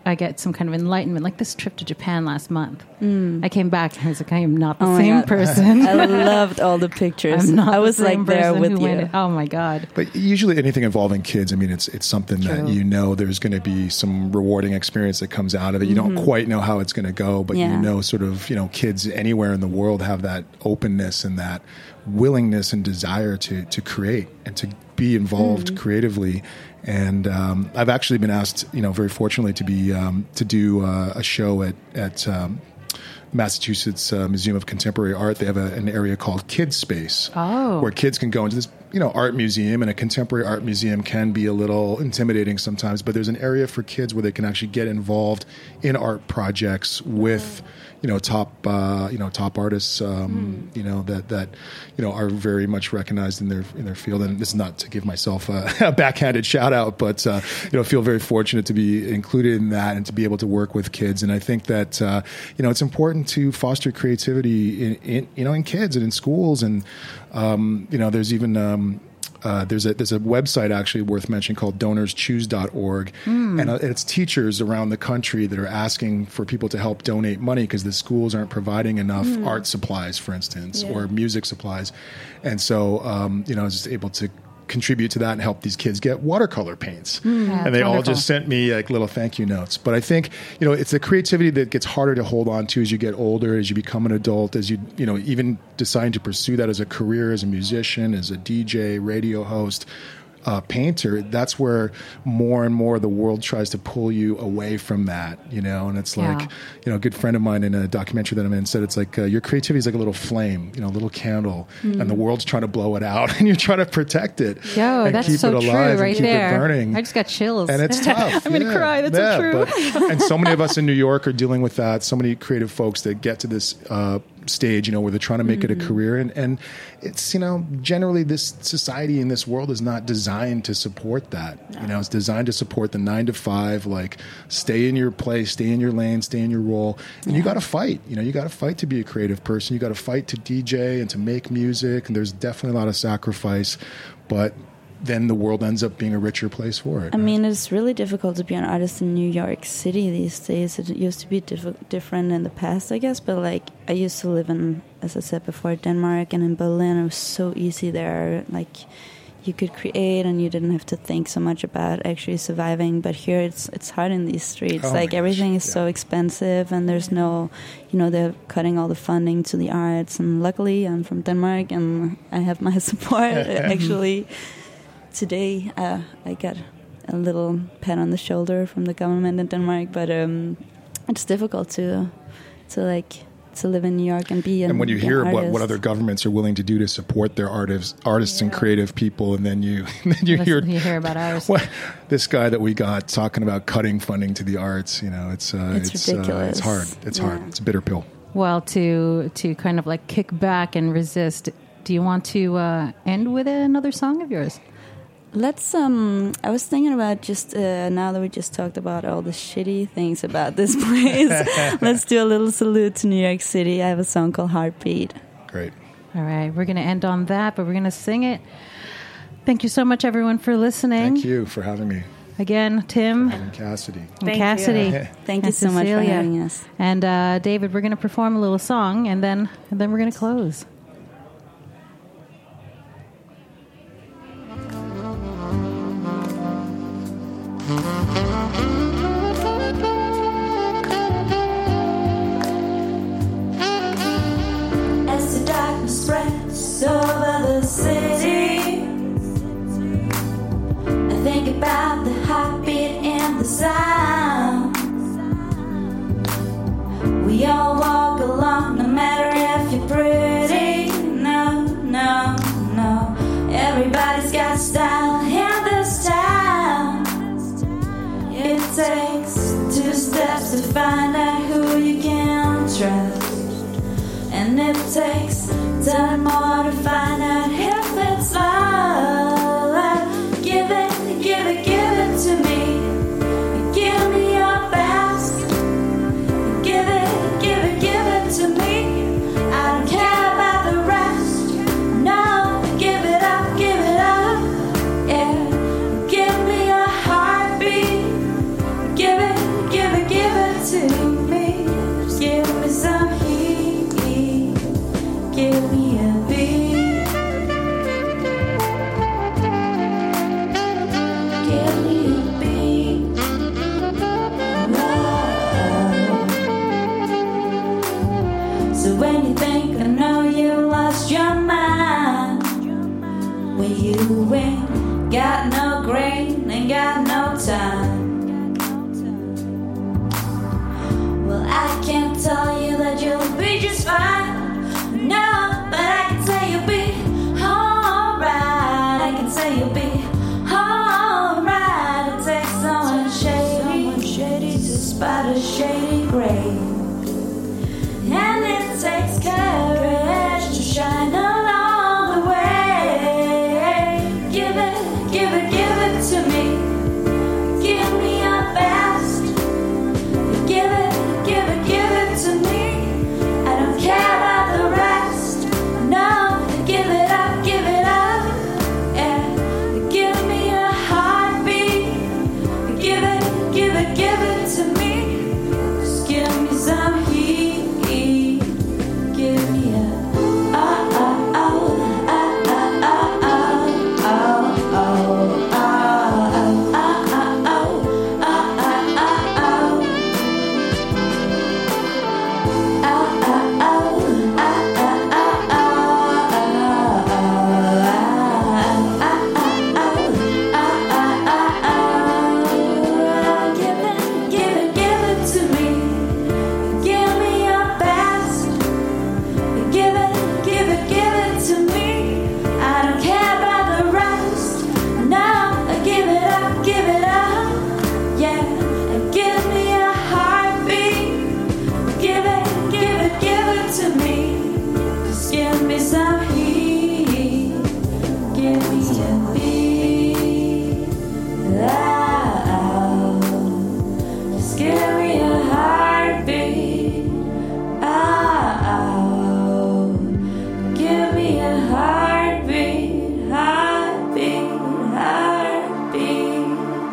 I get some kind of enlightenment, like this trip to Japan last month. Mm. I came back and I was like, I am not the oh same God. person. I loved all the pictures. I'm not I was the same like there with you. Went, oh my God. But usually anything involving kids, I mean, it's it's something True. that you know there's going to be some rewarding experience that comes out of it. You mm-hmm. don't quite know how it's going to go, but yeah. you know sort of, you know, kids anywhere in the world have that openness and that willingness and desire to to create and to be involved mm. creatively. And um, I've actually been asked, you know, very fortunately to be um, to do uh, a show at at um, Massachusetts uh, Museum of Contemporary Art. They have a, an area called Kids Space, oh. where kids can go into this, you know, art museum. And a contemporary art museum can be a little intimidating sometimes, but there's an area for kids where they can actually get involved in art projects with, you know, top uh, you know top artists, um, mm. you know that that you know are very much recognized in their in their field. And this is not to give myself a, a backhanded shout out, but uh, you know, feel very fortunate to be included in that and to be able to work with kids. And I think that uh, you know it's important to foster creativity in, in you know in kids and in schools. And um, you know, there's even um, Uh, there's a there's a website actually worth mentioning called donors choose dot org, mm. and uh, it's teachers around the country that are asking for people to help donate money because the schools aren't providing enough mm. art supplies, for instance, yeah. or music supplies, and so um, you know I was just able to contribute to that and help these kids get watercolor paints. Mm, yeah, and they wonderful. all just sent me like little thank you notes. But I think, you know, it's the creativity that gets harder to hold on to as you get older, as you become an adult, as you, you know, even decide to pursue that as a career, as a musician, as a D J, radio host, uh, painter. That's where more and more the world tries to pull you away from that, you know, and it's like, yeah. you know, a good friend of mine in a documentary that I'm in said it's like uh, your creativity is like a little flame, you know, a little candle, mm. and the world's trying to blow it out and you're trying to protect it. Yo, and that's keep so it alive true right and keep there. it burning. I just got chills. And it's tough. I'm going to yeah. cry. That's yeah, so true. But, and so many of us in New York are dealing with that. So many creative folks that get to this uh, stage, you know, where they're trying to make mm-hmm. it a career. And, and it's, you know, generally this society in this world is not designed to support that. No. You know, it's designed to support the nine to five, like stay in your place, stay in your lane, stay in your role. And yeah. you got to fight. You know, you got to fight to be a creative person. You got to fight to D J and to make music. And there's definitely a lot of sacrifice. But then the world ends up being a richer place for it. I right? mean, it's really difficult to be an artist in New York City these days. It used to be diff- different in the past, I guess. But like, I used to live in, as I said before, Denmark and in Berlin. It was so easy there. Like, you could create and you didn't have to think so much about actually surviving. But here, it's it's hard in these streets. Oh like, everything is yeah. so expensive, and there's no, you know, they're cutting all the funding to the arts. And luckily, I'm from Denmark, and I have my support actually. Today, uh, I got a little pat on the shoulder from the government in Denmark, but um, it's difficult to, to like, to live in New York and be an And when you hear an what, what other governments are willing to do to support their artists, artists yeah. and creative people, and then you, then you hear, you hear about ours. What, this guy that we got talking about cutting funding to the arts, you know, it's uh, it's, it's ridiculous. Uh, it's hard. It's yeah. hard. It's a bitter pill. Well, to to kind of like kick back and resist, do you want to uh, end with another song of yours? Let's, um, I was thinking about just, uh, now that we just talked about all the shitty things about this place, let's do a little salute to New York City. I have a song called Heartbeat. Great. All right, we're going to end on that, but we're going to sing it. Thank you so much, everyone, for listening. Thank you for having me. Again, Tim. And Cassidy. And Thank Cassidy. you. Thank you and so Cecilia. much for having us. And uh, David, we're going to perform a little song, and then and then we're going to close. As the darkness spreads over the city, I think about the heartbeat and the sound. We all walk along, no matter if you're pretty. No, no, no. Everybody's got style in this town. It takes two steps to find out who you can trust, and it takes ten more to find out if it's love. Give it, give it, give it to me. Give me your best. Give it, give it, give it to me. I don't care about the rest. No, give it up, give it up. Yeah, give me a heartbeat. Give it, give it. give me a beat. Give me a beat. Whoa. So when you think I know you lost your mind, when you ain't got no grain, ain't got no time. Well, I can't tell you that you'll be just fine. No, but I can say you'll be alright. I can say you'll be alright. It takes someone shady, someone shady to spot a shady grave. And it takes courage to shine along the way. Give it, give it, give it to me. Give me your best. Give it, give it, give it to me. I don't care about the rest. No, give it up, give it up. Yeah, give me a heartbeat. Give it, give it, give it to me. Just give me some heat. Give me a oh oh oh oh oh oh oh oh oh oh oh give it, give it, give it to me. Give me your best. Give it, give it, give it to me. I don't care about the rest. No, give it up, give it up. Yeah, give me a heartbeat. Give it, give it, give it to me. Just give me some heat. Give me a beat. Oh, just give me a heartbeat. Oh, give me a heartbeat, heartbeat, heartbeat.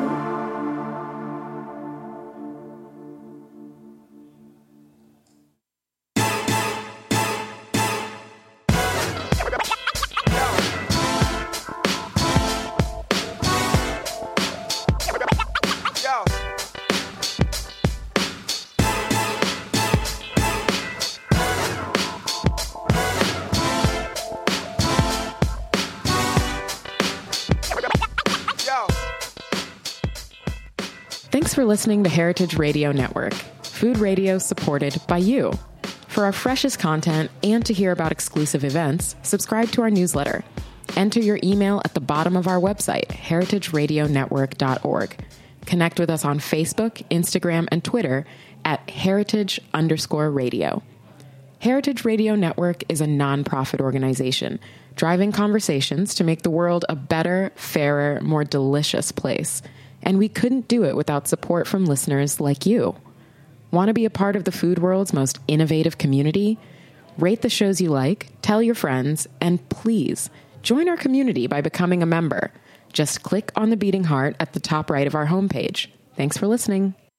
Thanks for listening to Heritage Radio Network, food radio supported by you. For our freshest content and to hear about exclusive events, subscribe to our newsletter. Enter your email at the bottom of our website, heritage radio network dot org. Connect with us on Facebook, Instagram, and Twitter at heritage underscore radio. Heritage Radio Network is a nonprofit organization driving conversations to make the world a better, fairer, more delicious place. And we couldn't do it without support from listeners like you. Want to be a part of the food world's most innovative community? Rate the shows you like, tell your friends, and please join our community by becoming a member. Just click on the beating heart at the top right of our homepage. Thanks for listening.